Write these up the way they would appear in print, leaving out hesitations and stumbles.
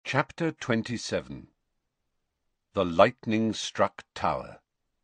Chapter 27 The Lightning-Struck Tower.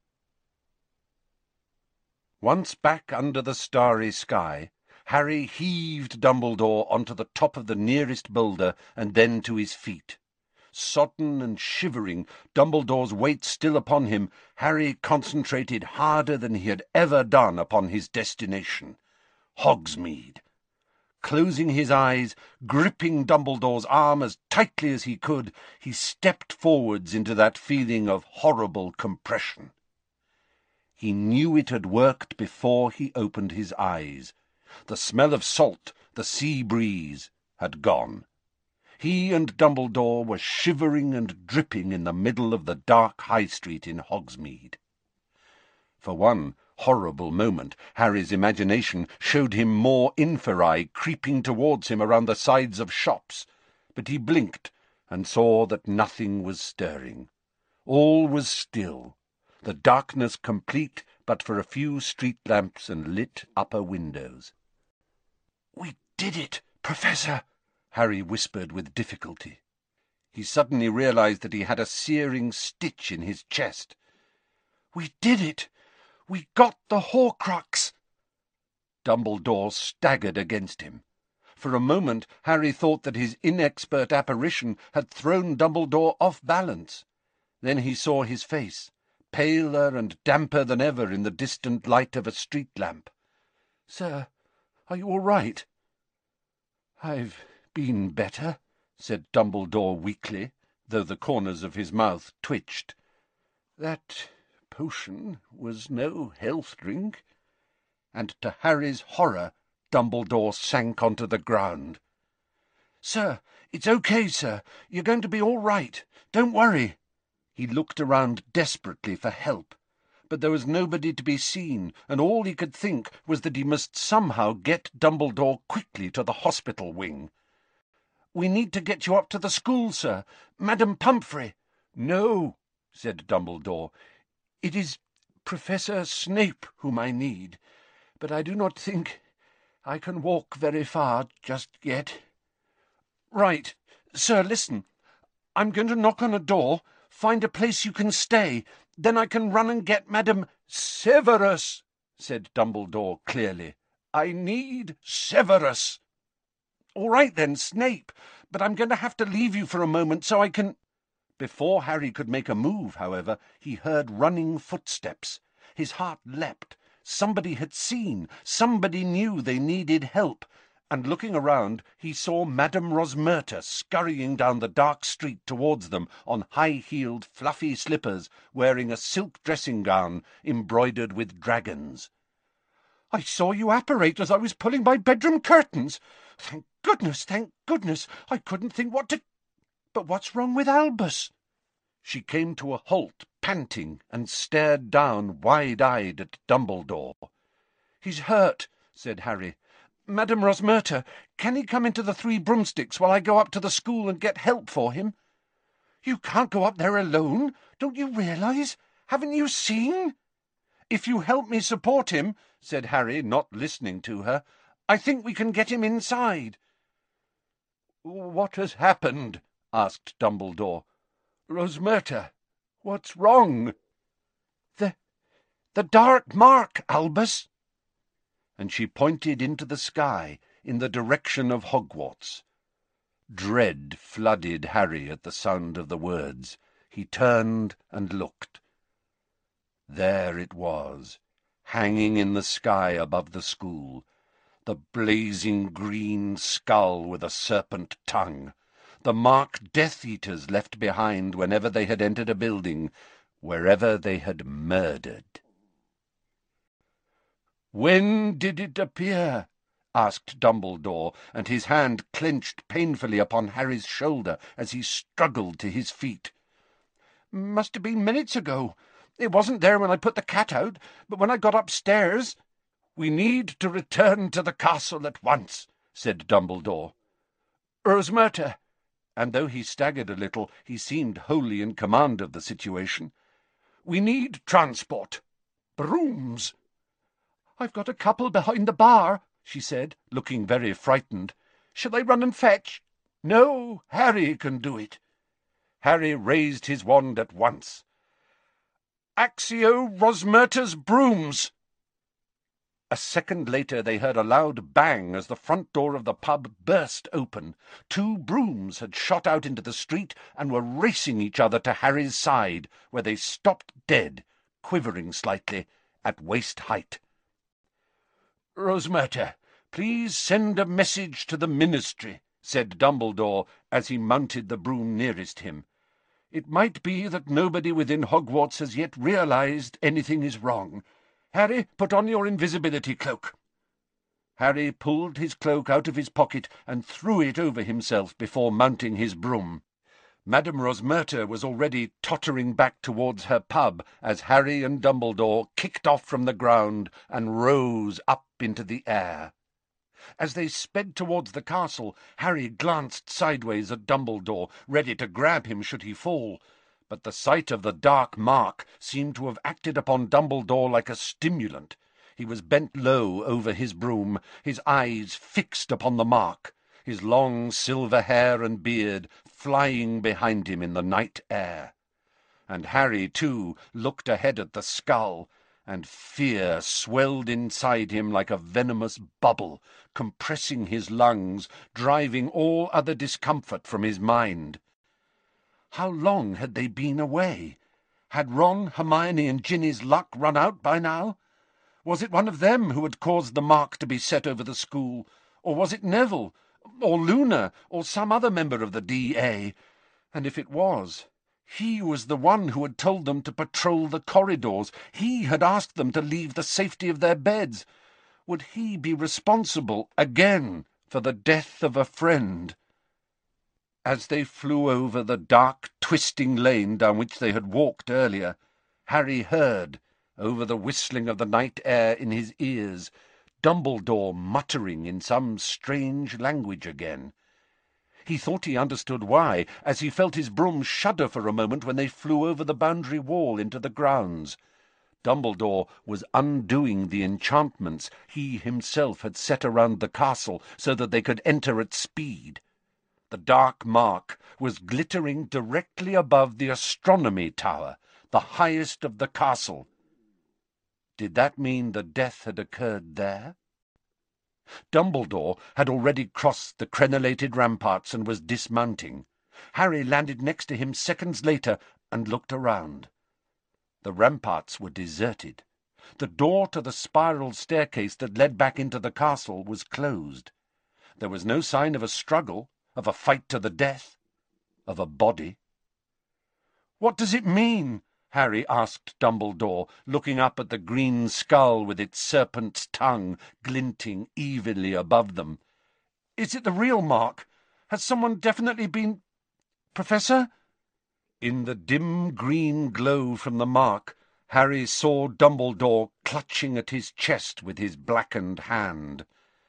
Once back under the starry sky, Harry heaved Dumbledore onto the top of the nearest boulder and then to his feet. Sodden and shivering, Dumbledore's weight still upon him, Harry concentrated harder than he had ever done upon his destination, Hogsmeade. Closing his eyes, gripping Dumbledore's arm as tightly as he could, he stepped forwards into that feeling of horrible compression. He knew it had worked before he opened his eyes. The smell of salt, the sea breeze, had gone. He and Dumbledore were shivering and dripping in the middle of the dark High Street in Hogsmeade. For one horrible moment, Harry's imagination showed him more inferi creeping towards him around the sides of shops, but he blinked and saw that nothing was stirring. All was still, the darkness complete but for a few street lamps and lit upper windows. "We did it, Professor," Harry whispered with difficulty. He suddenly realized that he had a searing stitch in his chest. "We did it! We got the Horcrux!" Dumbledore staggered against him. For a moment Harry thought that his inexpert apparition had thrown Dumbledore off balance. Then he saw his face, paler and damper than ever in the distant light of a street lamp. "Sir, are you all right?" "I've been better," said Dumbledore weakly, though the corners of his mouth twitched. "That potion was no health drink." And to Harry's horror, Dumbledore sank onto the ground. "Sir, it's okay, sir. You're going to be all right. Don't worry." He looked around desperately for help, but there was nobody to be seen, and all he could think was that he must somehow get Dumbledore quickly to the hospital wing. "We need to get you up to the school, sir. Madam Pumphrey—" "No," said Dumbledore. "It is Professor Snape whom I need, but I do not think I can walk very far just yet." "Right. Sir, listen. I'm going to knock on a door, find a place you can stay, then I can run and get Madam—" "Severus," said Dumbledore clearly. "I need Severus." "All right then, Snape, but I'm going to have to leave you for a moment so I can—" Before Harry could make a move, however, he heard running footsteps. His heart leapt. Somebody had seen, somebody knew they needed help, and looking around he saw Madame Rosmerta scurrying down the dark street towards them on high-heeled, fluffy slippers, wearing a silk dressing-gown embroidered with dragons. "I saw you apparate as I was pulling my bedroom curtains. Thank goodness, I couldn't think what to— But what's wrong with Albus?" She came to a halt, panting, and stared down wide-eyed at Dumbledore. "He's hurt," said Harry. "Madame Rosmerta, can he come into the Three Broomsticks while I go up to the school and get help for him?" "You can't go up there alone. Don't you realize? Haven't you seen?" "If you help me support him," said Harry, not listening to her, "I think we can get him inside." "What has happened?" asked Dumbledore. "Rosmerta, what's wrong?" The dark mark, Albus." And she pointed into the sky, in the direction of Hogwarts. Dread flooded Harry at the sound of the words. He turned and looked. There it was, hanging in the sky above the school, the blazing green skull with a serpent tongue, the mark Death-Eaters left behind whenever they had entered a building, wherever they had murdered. "When did it appear?" asked Dumbledore, and his hand clenched painfully upon Harry's shoulder as he struggled to his feet. "Must have been minutes ago. It wasn't there when I put the cat out, but when I got upstairs—" "We need to return to the castle at once," said Dumbledore. "Rosmerta," and though he staggered a little, he seemed wholly in command of the situation, "we need transport. Brooms." "I've got a couple behind the bar," she said, looking very frightened. "Shall I run and fetch?" No, Harry can do it. Harry raised his wand at once. Accio Rosmerta's brooms! A second later they heard a loud bang as the front door of the pub burst open. 2 brooms had shot out into the street and were racing each other to Harry's side, where they stopped dead, quivering slightly, at waist height. "Rosmerta, please send a message to the Ministry," said Dumbledore as he mounted the broom nearest him. "It might be that nobody within Hogwarts has yet realized anything is wrong. Harry, put on your invisibility cloak." Harry pulled his cloak out of his pocket and threw it over himself before mounting his broom. Madame Rosmerta was already tottering back towards her pub as Harry and Dumbledore kicked off from the ground and rose up into the air. As they sped towards the castle, Harry glanced sideways at Dumbledore, ready to grab him should he fall. But the sight of the dark mark seemed to have acted upon Dumbledore like a stimulant. He was bent low over his broom, his eyes fixed upon the mark, his long silver hair and beard flying behind him in the night air. And Harry, too, looked ahead at the skull, and fear swelled inside him like a venomous bubble, compressing his lungs, driving all other discomfort from his mind. How long had they been away? Had Ron, Hermione, and Ginny's luck run out by now? Was it one of them who had caused the mark to be set over the school? Or was it Neville, or Luna, or some other member of the D.A.? And if it was, he was the one who had told them to patrol the corridors. He had asked them to leave the safety of their beds. Would he be responsible again for the death of a friend? As they flew over the dark, twisting lane down which they had walked earlier, Harry heard, over the whistling of the night air in his ears, Dumbledore muttering in some strange language again. He thought he understood why, as he felt his broom shudder for a moment when they flew over the boundary wall into the grounds. Dumbledore was undoing the enchantments he himself had set around the castle so that they could enter at speed. The dark mark was glittering directly above the astronomy tower, the highest of the castle. Did that mean the death had occurred there? Dumbledore had already crossed the crenellated ramparts and was dismounting. Harry landed next to him seconds later and looked around. The ramparts were deserted. The door to the spiral staircase that led back into the castle was closed. There was no sign of a struggle, of a fight to the death, of a body. "What does it mean?" Harry asked Dumbledore, looking up at the green skull with its serpent's tongue glinting evilly above them. "Is it the real mark? Has someone definitely been— Professor?" In the dim green glow from the mark, Harry saw Dumbledore clutching at his chest with his blackened hand.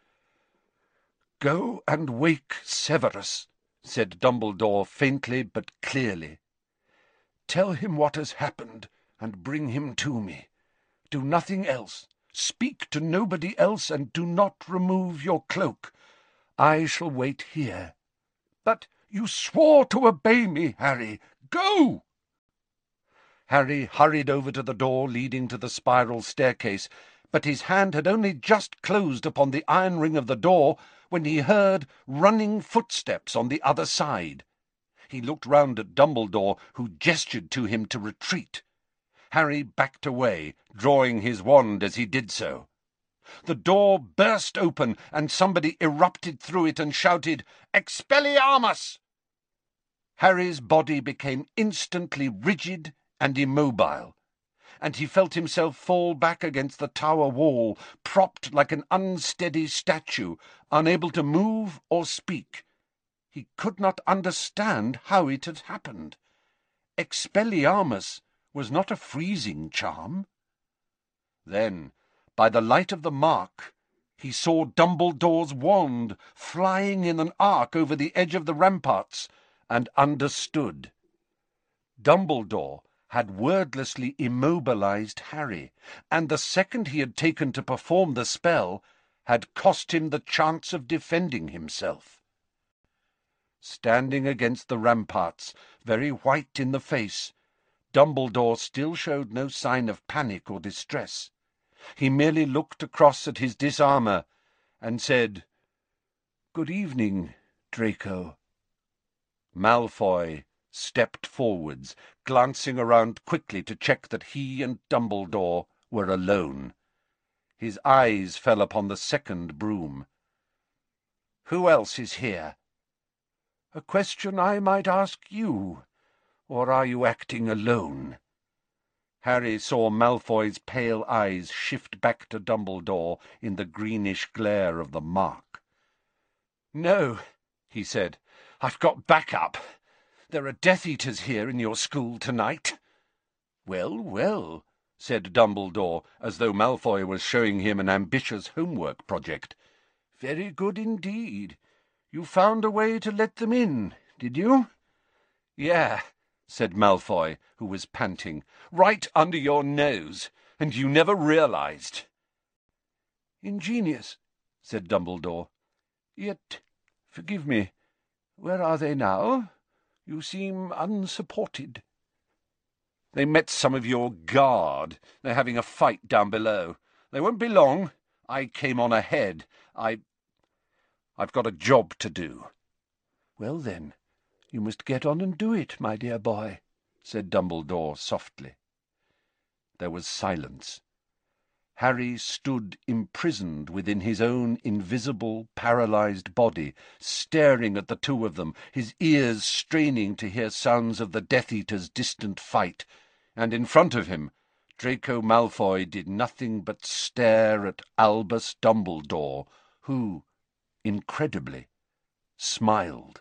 "Go and wake Severus," said Dumbledore faintly but clearly. "Tell him what has happened, and bring him to me. Do nothing else. Speak to nobody else, and do not remove your cloak. I shall wait here." "But you swore to obey me, Harry. Go!" Harry hurried over to the door leading to the spiral staircase, but his hand had only just closed upon the iron ring of the door when he heard running footsteps on the other side. He looked round at Dumbledore, who gestured to him to retreat. Harry backed away, drawing his wand as he did so. The door burst open, and somebody erupted through it and shouted, "Expelliarmus!" Harry's body became instantly rigid and immobile, and he felt himself fall back against the tower wall, propped like an unsteady statue, unable to move or speak. He could not understand how it had happened. Expelliarmus was not a freezing charm. Then, by the light of the mark, he saw Dumbledore's wand flying in an arc over the edge of the ramparts, and understood. Dumbledore had wordlessly immobilized Harry, and the second he had taken to perform the spell had cost him the chance of defending himself. Standing against the ramparts, very white in the face, Dumbledore still showed no sign of panic or distress. He merely looked across at his disarmer and said, "Good evening, Draco." Malfoy stepped forwards, glancing around quickly to check that he and Dumbledore were alone. His eyes fell upon the second broom. "Who else is here?" "A question I might ask you. Or are you acting alone?" Harry saw Malfoy's pale eyes shift back to Dumbledore in the greenish glare of the mark. "No," he said. "I've got backup. There are Death Eaters here in your school tonight." "Well, well," said Dumbledore, as though Malfoy was showing him an ambitious homework project. "Very good indeed. You found a way to let them in, did you?" "Yeah," said Malfoy, who was panting. "Right under your nose, and you never realized." "Ingenious," said Dumbledore. "Yet, forgive me, where are they now? You seem unsupported." "They met some of your guard. They're having a fight down below. They won't be long. I came on ahead. I've got a job to do." "Well, then, you must get on and do it, my dear boy," said Dumbledore softly. There was silence. Harry stood imprisoned within his own invisible, paralyzed body, staring at the two of them, his ears straining to hear sounds of the Death Eater's distant fight, and in front of him Draco Malfoy did nothing but stare at Albus Dumbledore, who, incredibly, smiled.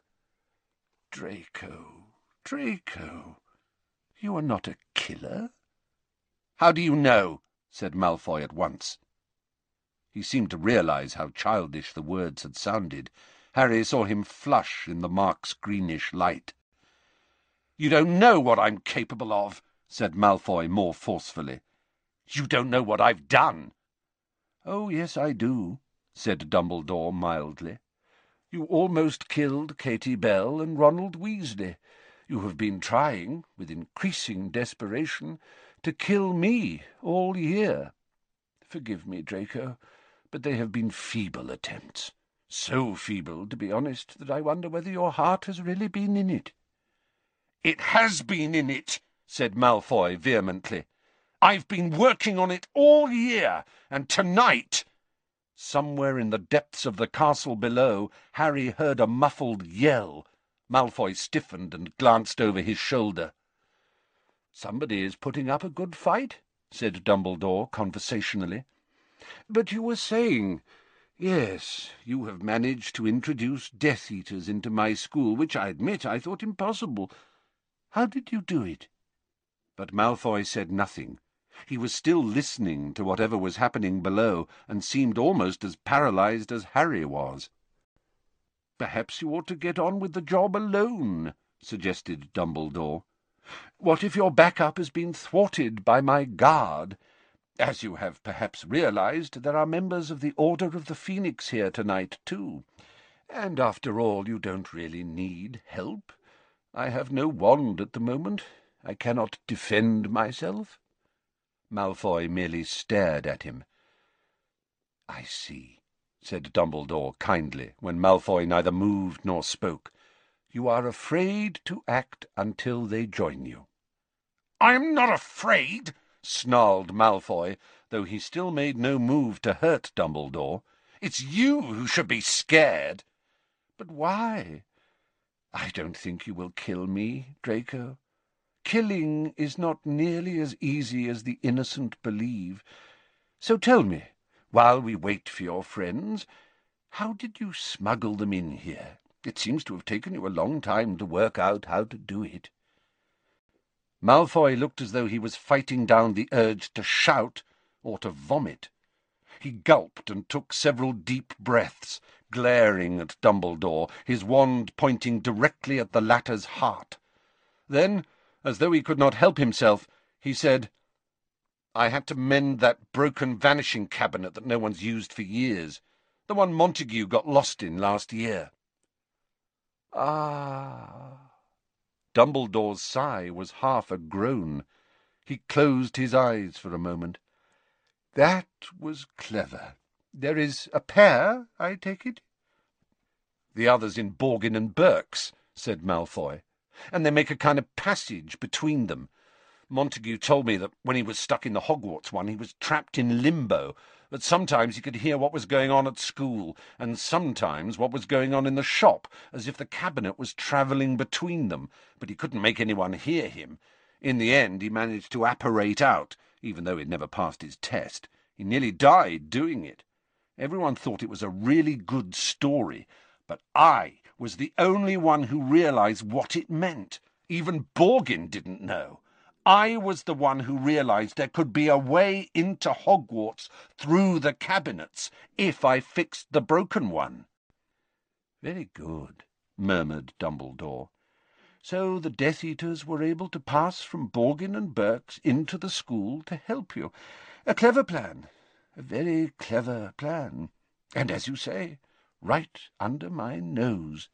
"Draco, Draco, you are not a killer?" "How do you know?" said Malfoy at once. He seemed to realize how childish the words had sounded. Harry saw him flush in the mark's greenish light. "You don't know what I'm capable of," said Malfoy more forcefully. "You don't know what I've done." "Oh, yes, I do," said Dumbledore mildly. "You almost killed Katy Bell and Ronald Weasley. You have been trying, with increasing desperation, to kill me all year. Forgive me, Draco, but they have been feeble attempts. So feeble, to be honest, that I wonder whether your heart has really been in it." "It has been in it," said Malfoy vehemently. "I've been working on it all year, and tonight—" Somewhere in the depths of the castle below, Harry heard a muffled yell. Malfoy stiffened and glanced over his shoulder. "Somebody is putting up a good fight," said Dumbledore conversationally. "But you were saying— Yes, you have managed to introduce Death Eaters into my school, which I admit I thought impossible. How did you do it?" But Malfoy said nothing. He was still listening to whatever was happening below, and seemed almost as paralyzed as Harry was. "Perhaps you ought to get on with the job alone," suggested Dumbledore. "What if your backup has been thwarted by my guard? As you have perhaps realized, there are members of the Order of the Phoenix here tonight, too. And after all, you don't really need help. I have no wand at the moment. I cannot defend myself." Malfoy merely stared at him. "I see," said Dumbledore kindly, when Malfoy neither moved nor spoke. "You are afraid to act until they join you." "I am not afraid," snarled Malfoy, though he still made no move to hurt Dumbledore. "It's you who should be scared." "But why? I don't think you will kill me, Draco. Killing is not nearly as easy as the innocent believe. So tell me, while we wait for your friends, how did you smuggle them in here? It seems to have taken you a long time to work out how to do it." Malfoy looked as though he was fighting down the urge to shout or to vomit. He gulped and took several deep breaths, glaring at Dumbledore, his wand pointing directly at the latter's heart. Then, as though he could not help himself, he said, "I had to mend that broken vanishing cabinet that no one's used for years, the one Montague got lost in last year." Ah! Dumbledore's sigh was half a groan. He closed his eyes for a moment. That was clever. There is a pair, I take it? The other's in Borgin and Burke's, said Malfoy, and they make a kind of passage between them. Montague told me that when he was stuck in the Hogwarts one, he was trapped in limbo, that sometimes he could hear what was going on at school, and sometimes what was going on in the shop, as if the cabinet was travelling between them, but he couldn't make anyone hear him. In the end he managed to apparate out, even though he'd never passed his test. He nearly died doing it. Everyone thought it was a really good story, but I was the only one who realised what it meant. Even Borgin didn't know. I was the one who realised there could be a way into Hogwarts through the cabinets if I fixed the broken one. Very good, murmured Dumbledore. So the Death Eaters were able to pass from Borgin and Burke's into the school to help you. A clever plan. A very clever plan. And, as you say, right under my nose.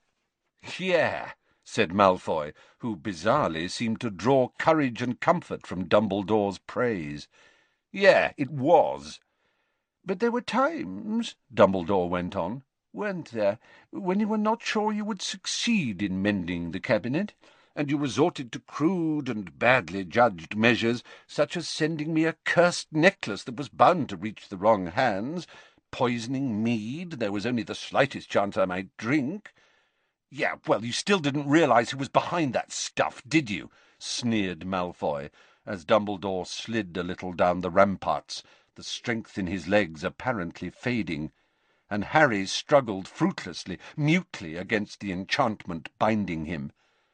Yeah, said Malfoy, who bizarrely seemed to draw courage and comfort from Dumbledore's praise. Yeah, it was. But there were times, Dumbledore went on, weren't there, when you were not sure you would succeed in mending the cabinet, and you resorted to crude and badly judged measures, such as sending me a cursed necklace that was bound to reach the wrong hands, poisoning mead there was only the slightest chance I might drink. Yeah, well, you still didn't realise who was behind that stuff, did you? Sneered Malfoy, as Dumbledore slid a little down the ramparts, the strength in his legs apparently fading, and Harry struggled fruitlessly, mutely, against the enchantment binding him.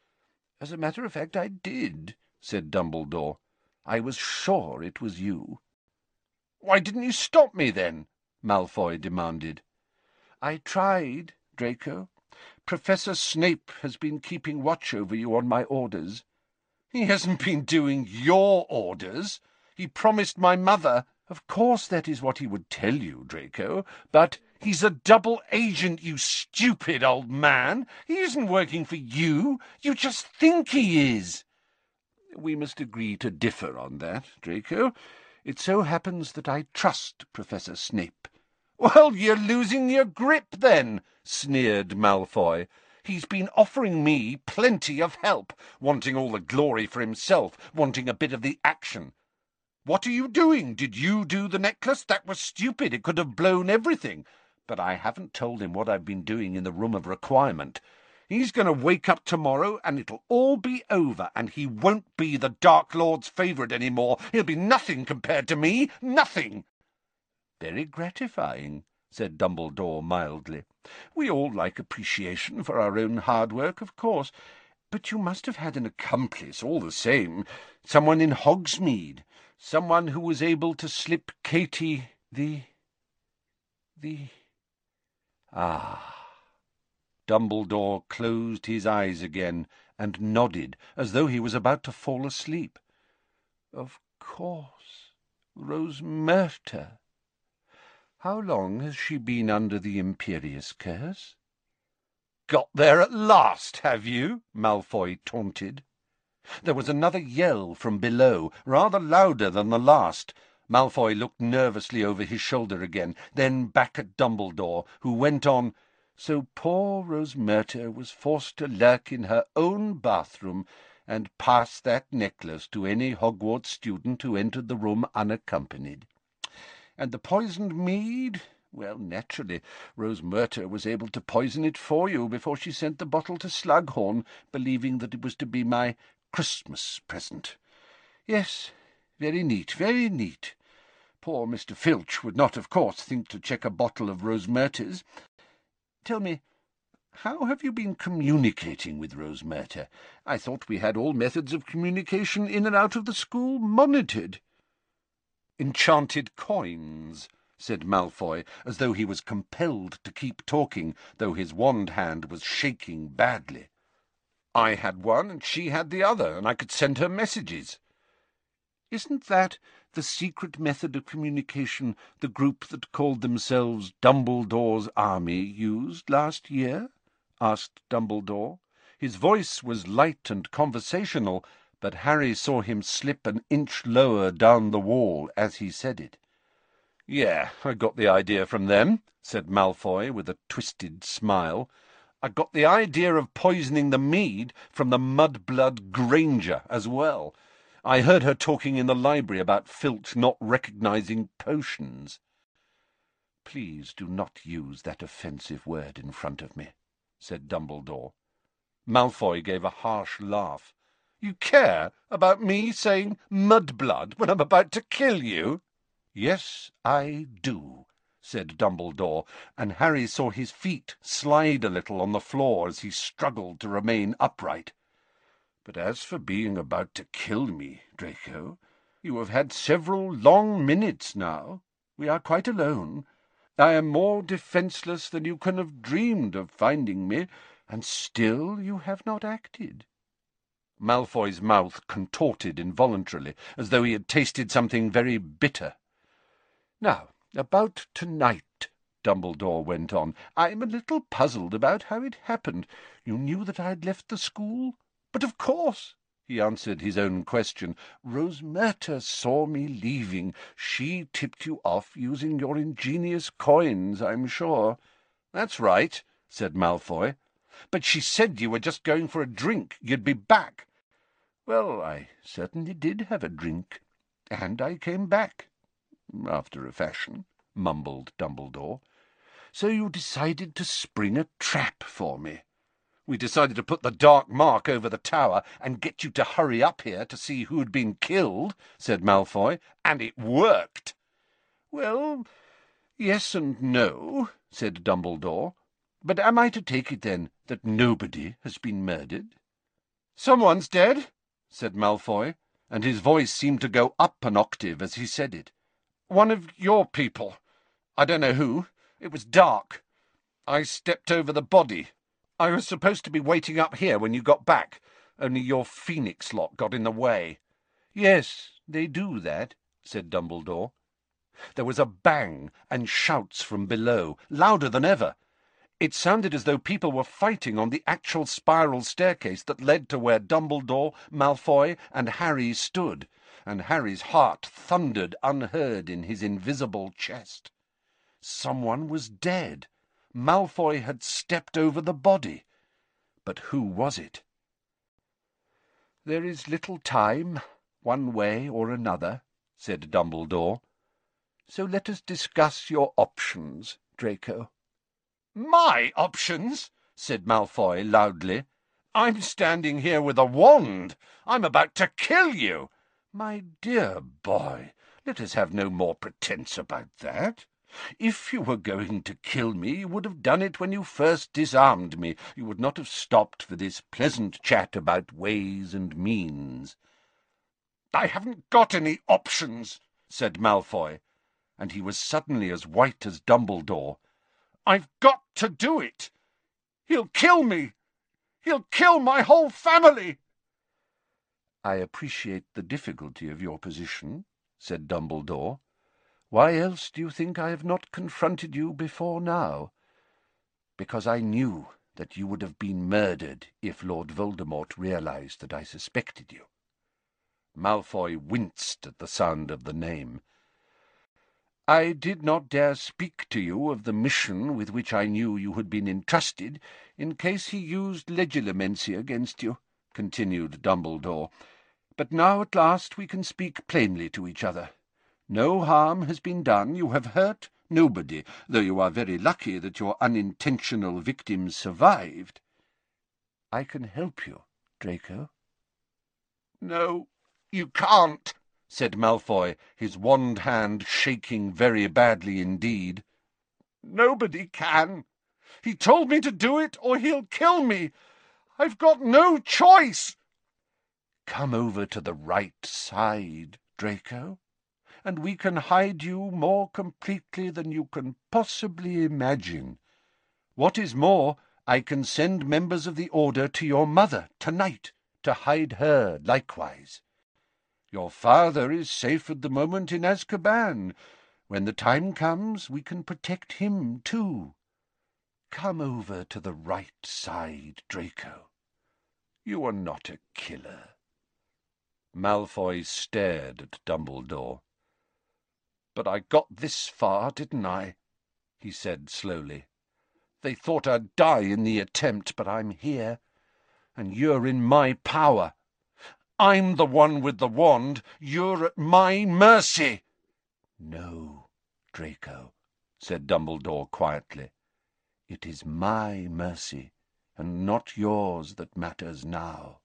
As a matter of fact, I did, said Dumbledore. I was sure it was you. Why didn't you stop me, then? Malfoy demanded. I tried, Draco. Professor Snape has been keeping watch over you on my orders. He hasn't been doing your orders. He promised my mother. Of course that is what he would tell you, Draco, but he's a double agent, you stupid old man. He isn't working for you. You just think he is. We must agree to differ on that, Draco. It so happens that I trust Professor Snape. Well, you're losing your grip, then, sneered Malfoy. He's been offering me plenty of help, wanting all the glory for himself, wanting a bit of the action. What are you doing? Did you do the necklace? That was stupid. It could have blown everything. But I haven't told him what I've been doing in the Room of Requirement. He's going to wake up tomorrow, and it'll all be over, and he won't be the Dark Lord's favourite any more. He'll be nothing compared to me. Nothing. Very gratifying, said Dumbledore mildly. We all like appreciation for our own hard work, of course, but you must have had an accomplice all the same, someone in Hogsmeade, someone who was able to slip Katie Ah! Dumbledore closed his eyes again and nodded, as though he was about to fall asleep. Of course, Rosmerta. How long has she been under the Imperious Curse? Got there at last, have you? Malfoy taunted. There was another yell from below, rather louder than the last. Malfoy looked nervously over his shoulder again, then back at Dumbledore, who went on, So poor Rosmerta was forced to lurk in her own bathroom and pass that necklace to any Hogwarts student who entered the room unaccompanied. And the poisoned mead? Well, naturally, Rosmerta was able to poison it for you before she sent the bottle to Slughorn, believing that it was to be my Christmas present. Yes, very neat, very neat. Poor Mr. Filch would not, of course, think to check a bottle of Rosmerta's. Tell me, how have you been communicating with Rosmerta? I thought we had all methods of communication in and out of the school monitored. Enchanted coins, said Malfoy, as though he was compelled to keep talking, though his wand hand was shaking badly. I had one, and she had the other, and I could send her messages. Isn't that the secret method of communication the group that called themselves Dumbledore's Army used last year? Asked Dumbledore. His voice was light and conversational, but Harry saw him slip an inch lower down the wall as he said it. "Yeah, I got the idea from them," said Malfoy with a twisted smile. "I got the idea of poisoning the mead from the Mudblood Granger as well. I heard her talking in the library about Filch not recognizing potions." "Please do not use that offensive word in front of me," said Dumbledore. Malfoy gave a harsh laugh. "You care about me saying mudblood when I'm about to kill you?" "Yes, I do," said Dumbledore, and Harry saw his feet slide a little on the floor as he struggled to remain upright. "But as for being about to kill me, Draco, you have had several long minutes now. We are quite alone. I am more defenceless than you can have dreamed of finding me, and still you have not acted." Malfoy's mouth contorted involuntarily, as though he had tasted something very bitter. "Now, about tonight," Dumbledore went on, "I'm a little puzzled about how it happened. You knew that I had left the school?" "But of course," he answered his own question. "Rosmerta saw me leaving. She tipped you off using your ingenious coins, I'm sure." "That's right," said Malfoy. "But she said you were just going for a drink. You'd be back." "Well, I certainly did have a drink, and I came back, after a fashion," mumbled Dumbledore. "So you decided to spring a trap for me?" "We decided to put the dark mark over the tower and get you to hurry up here to see who'd been killed," said Malfoy, "and it worked." "Well, yes and no," said Dumbledore. "But am I to take it, then, that nobody has been murdered?" "Someone's dead," said Malfoy, and his voice seemed to go up an octave as he said it. "One of your people. I don't know who. It was dark. I stepped over the body. I was supposed to be waiting up here when you got back, only your phoenix lot got in the way." "Yes, they do that," said Dumbledore. There was a bang and shouts from below, louder than ever. It sounded as though people were fighting on the actual spiral staircase that led to where Dumbledore, Malfoy, and Harry stood, and Harry's heart thundered unheard in his invisible chest. Someone was dead. Malfoy had stepped over the body. But who was it? "There is little time, one way or another," said Dumbledore. "So let us discuss your options, Draco." "My options?" said Malfoy loudly. "I'm standing here with a wand. I'm about to kill you." "My dear boy, let us have no more pretence about that. If you were going to kill me, you would have done it when you first disarmed me. You would not have stopped for this pleasant chat about ways and means." "I haven't got any options," said Malfoy, and he was suddenly as white as Dumbledore. "I've got to do it. He'll kill me. He'll kill my whole family." "I appreciate the difficulty of your position," said Dumbledore. "Why else do you think I have not confronted you before now? Because I knew that you would have been murdered if Lord Voldemort realized that I suspected you." Malfoy winced at the sound of the name. "I did not dare speak to you of the mission with which I knew you had been entrusted, in case he used legilimency against you," continued Dumbledore. "But now at last we can speak plainly to each other. No harm has been done. You have hurt nobody, though you are very lucky that your unintentional victim survived. I can help you, Draco." "No, you can't," said Malfoy, his wand hand shaking very badly indeed. "Nobody can. He told me to do it, or he'll kill me. I've got no choice." "Come over to the right side, Draco, and we can hide you more completely than you can possibly imagine. What is more, I can send members of the Order to your mother tonight to hide her likewise. Your father is safe at the moment in Azkaban. When the time comes, we can protect him too. Come over to the right side, Draco, You are not a killer." Malfoy stared at Dumbledore. "But I got this far, didn't I?" he said slowly. "They thought I'd die in the attempt, but I'm here, and you're in my power. I'm the one with the wand. You're at my mercy." "No, Draco," said Dumbledore quietly. "It is my mercy, and not yours, that matters now."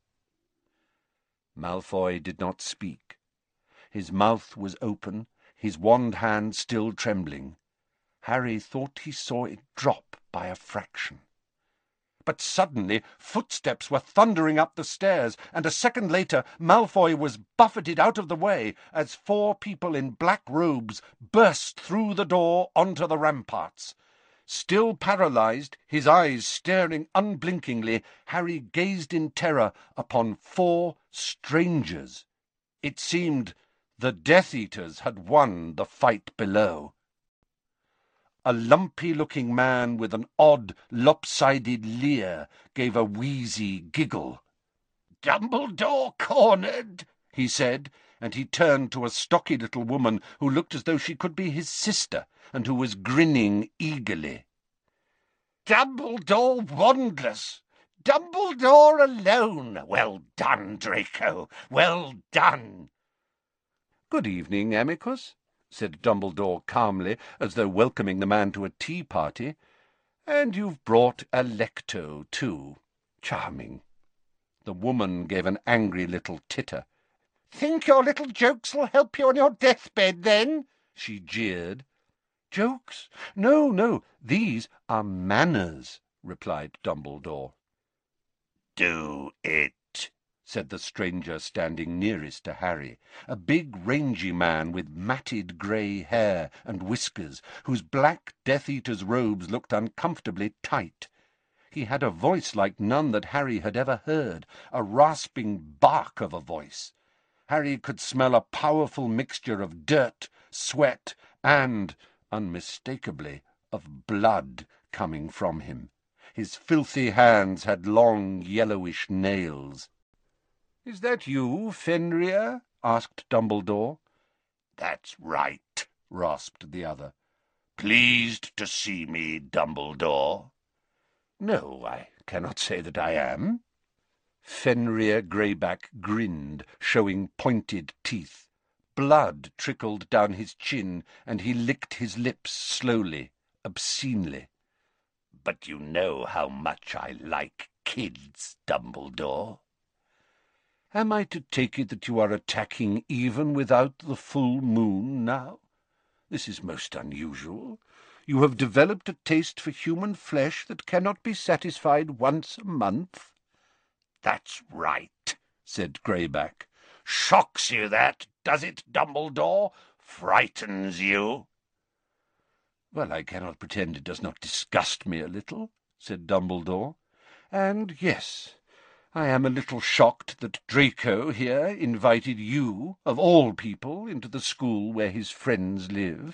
Malfoy did not speak. His mouth was open, his wand hand still trembling. Harry thought he saw it drop by a fraction. But suddenly footsteps were thundering up the stairs, and a second later Malfoy was buffeted out of the way as 4 people in black robes burst through the door onto the ramparts. Still paralyzed, his eyes staring unblinkingly, Harry gazed in terror upon 4 strangers. It seemed the Death Eaters had won the fight below. A lumpy-looking man with an odd, lopsided leer gave a wheezy giggle. "Dumbledore cornered," he said, and he turned to a stocky little woman who looked as though she could be his sister, and who was grinning eagerly. "Dumbledore wandless! Dumbledore alone! Well done, Draco! Well done!" "Good evening, Amicus," said Dumbledore calmly, as though welcoming the man to a tea party. "And you've brought Alecto, too. Charming." The woman gave an angry little titter. "Think your little jokes'll help you on your deathbed, then?" she jeered. "Jokes? No, no, these are manners," replied Dumbledore. "Do it," said the stranger standing nearest to Harry, a big rangy man with matted grey hair and whiskers, whose black Death Eater's robes looked uncomfortably tight. He had a voice like none that Harry had ever heard, a rasping bark of a voice. Harry could smell a powerful mixture of dirt, sweat, and, unmistakably, of blood coming from him. His filthy hands had long yellowish nails. "Is that you, Fenrir?" asked Dumbledore. "That's right," rasped the other. "Pleased to see me, Dumbledore?" "No, I cannot say that I am." Fenrir Greyback grinned, showing pointed teeth. Blood trickled down his chin, and he licked his lips slowly, obscenely. "But you know how much I like kids, Dumbledore." "Am I to take it that you are attacking even without the full moon now? This is most unusual. You have developed a taste for human flesh that cannot be satisfied once a month." "That's right," said Greyback. "Shocks you, that, does it, Dumbledore? Frightens you?" "Well, I cannot pretend it does not disgust me a little," said Dumbledore. "And, yes, I am a little shocked that Draco here invited you, of all people, into the school where his friends live."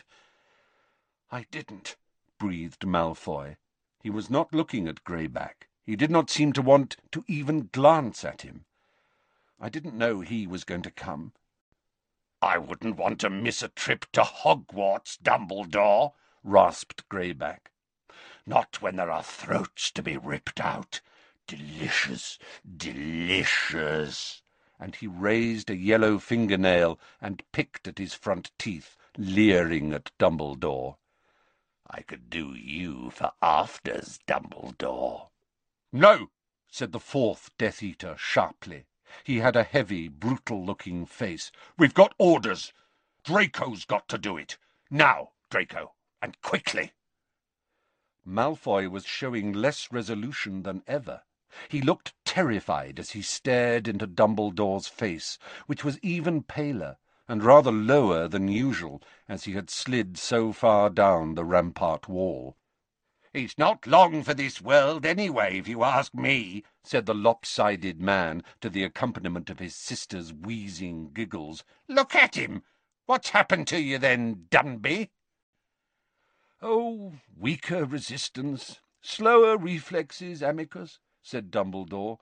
"I didn't," breathed Malfoy. He was not looking at Greyback. He did not seem to want to even glance at him. "I didn't know he was going to come." "I wouldn't want to miss a trip to Hogwarts, Dumbledore," rasped Greyback. "Not when there are throats to be ripped out. Delicious, delicious." And he raised a yellow fingernail and picked at his front teeth, leering at Dumbledore. "I could do you for afters, Dumbledore." "No," said the 4th Death Eater sharply. He had a heavy, brutal-looking face. "We've got orders. Draco's got to do it. Now, Draco, and quickly." Malfoy was showing less resolution than ever. He looked terrified as he stared into Dumbledore's face, which was even paler and rather lower than usual, as he had slid so far down the rampart wall. "He's not long for this world, anyway, if you ask me," said the lopsided man, to the accompaniment of his sister's wheezing giggles. "Look at him! What's happened to you, then, Dunby?" "Oh, weaker resistance, slower reflexes, Amicus," said Dumbledore.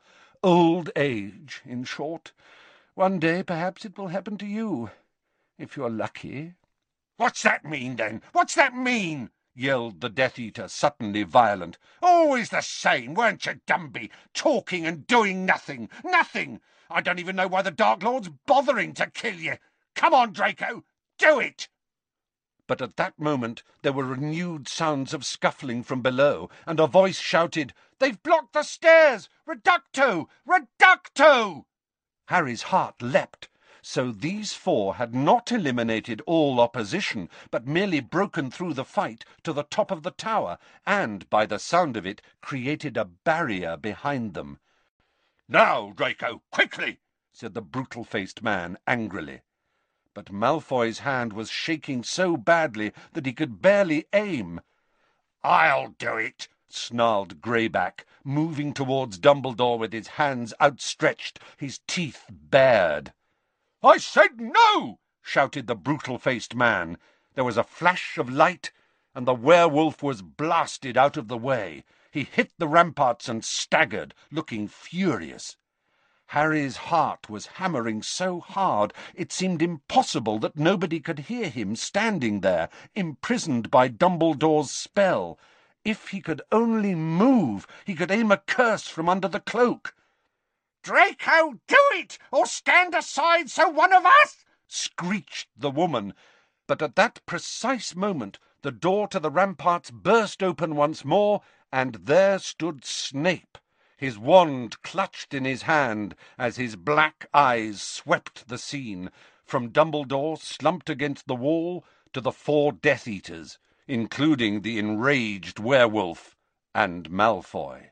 Old age, in short. One day, perhaps, it will happen to you, if you're lucky." "What's that mean, then? What's that mean?" yelled the Death Eater, suddenly violent. "Always the same, weren't you, Dumby? Talking and doing nothing. Nothing! I don't even know why the Dark Lord's bothering to kill you. Come on, Draco, do it!" But at that moment there were renewed sounds of scuffling from below, and a voice shouted, "They've blocked the stairs! Reducto! Reducto!" Harry's heart leapt. So these four had not eliminated all opposition, but merely broken through the fight to the top of the tower, and, by the sound of it, created a barrier behind them. "Now, Draco, quickly!" said the brutal-faced man angrily. But Malfoy's hand was shaking so badly that he could barely aim. "I'll do it," snarled Greyback, moving towards Dumbledore with his hands outstretched, his teeth bared. "I said no!" shouted the brutal-faced man. There was a flash of light, and the werewolf was blasted out of the way. He hit the ramparts and staggered, looking furious. Harry's heart was hammering so hard it seemed impossible that nobody could hear him standing there, imprisoned by Dumbledore's spell. If he could only move, he could aim a curse from under the cloak. "Draco, do it, or stand aside so one of us—" screeched the woman. But at that precise moment the door to the ramparts burst open once more, and there stood Snape, his wand clutched in his hand as his black eyes swept the scene, from Dumbledore slumped against the wall to the four Death Eaters, including the enraged werewolf and Malfoy.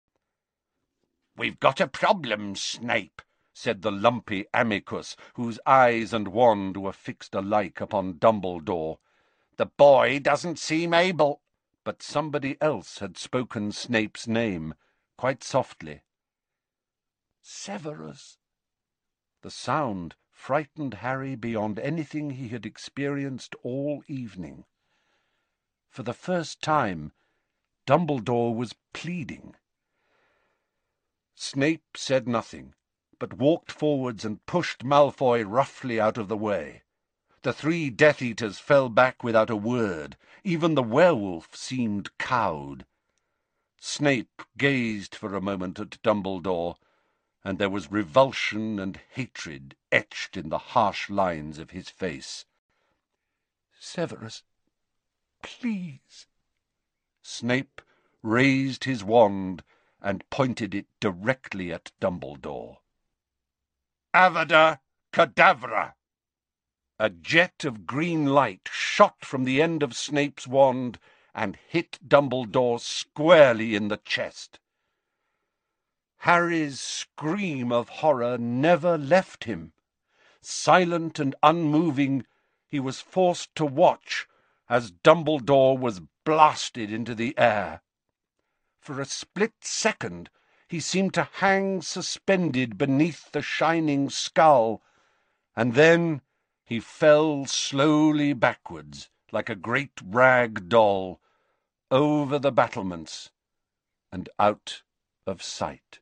"We've got a problem, Snape," said the lumpy Amicus, whose eyes and wand were fixed alike upon Dumbledore. "The boy doesn't seem able—" But somebody else had spoken Snape's name, quite softly. "Severus!" The sound frightened Harry beyond anything he had experienced all evening. For the first time, Dumbledore was pleading. Snape said nothing, but walked forwards and pushed Malfoy roughly out of the way. The three Death Eaters fell back without a word. Even the werewolf seemed cowed. Snape gazed for a moment at Dumbledore, and there was revulsion and hatred etched in the harsh lines of his face. "Severus, please." Snape raised his wand and pointed it directly at Dumbledore. "Avada Kedavra!" A jet of green light shot from the end of Snape's wand and hit Dumbledore squarely in the chest. Harry's scream of horror never left him. Silent and unmoving, he was forced to watch as Dumbledore was blasted into the air. For a split second he seemed to hang suspended beneath the shining skull, and then he fell slowly backwards, like a great rag doll, over the battlements and out of sight.